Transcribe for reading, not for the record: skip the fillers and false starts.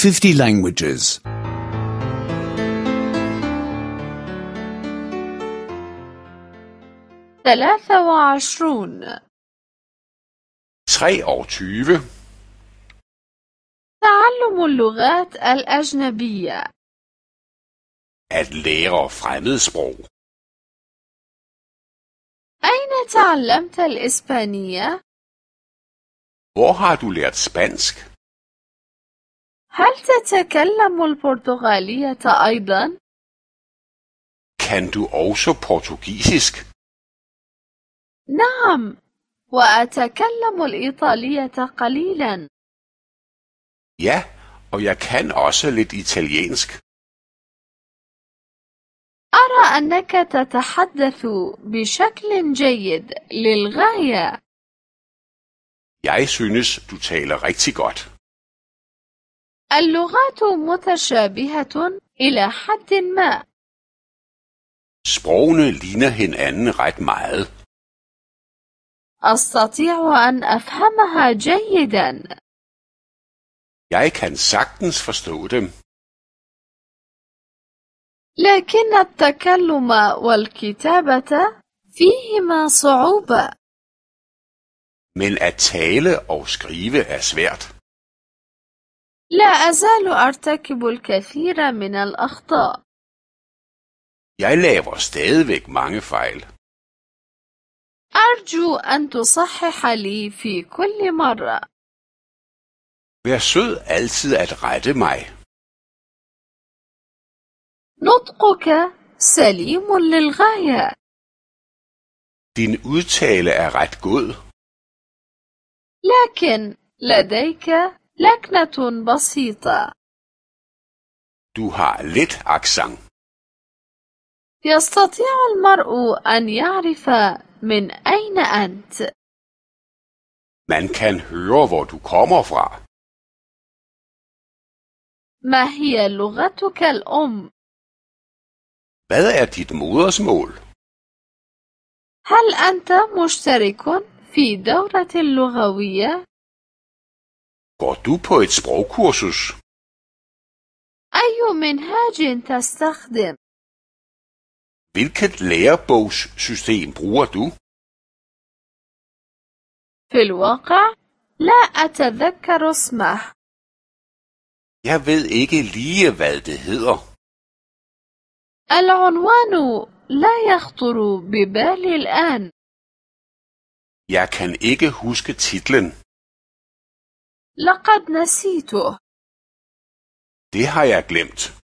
50 languages. 23. 23. تعلم اللغات الأجنبية. At lære fremmedsprog. أين تعلمت الإسبانية؟ Hvor har du lært spansk? هل تتكلم البرتغالية أيضا؟ Kan du også portugisisk? نعم، وأتكلم الإيطالية قليلا. Ja, og jeg kan også lidt italiensk. أرى أنك تتحدث بشكل جيد للغاية. Jeg synes, du taler rigtig godt. اللغات متشابهة إلى حد ما. Sprogene ligner hinanden ret meget. أستطيع أن أفهمها جيدا. Jeg kan sagtens forstå dem. لكن التكلم والكتابة فيهما صعوبة. Men at tale og skrive er svært. لا أزال أرتكب الكثير من الأخطاء. Jeg laver stadigvæk mange fejl. أرجو أن تصحح لي في كل مرة. Vær sød altid at rette mig. نطقك سليم للغاية. Din udtale er ret god. لكن لديك لكنة بسيطة. Du har lidt accent. يستطيع المرء أن يعرف من أين أنت. Man kan høre, hvor du kommer fra. ما هي لغتك الأم؟ Hvad er dit modersmål? هل أنت مشترك في دورة لغوية؟ Går du på et sprogkursus? أي منهاج تستخدم؟ Hvilket lærebogssystem bruger du? في الواقع لا أتذكر اسمه. Jeg ved ikke lige, hvad det hedder. العنوان لا يخطر ببالي الآن. Jeg kan ikke huske titlen. لقد نسيته. Det har jeg glemt.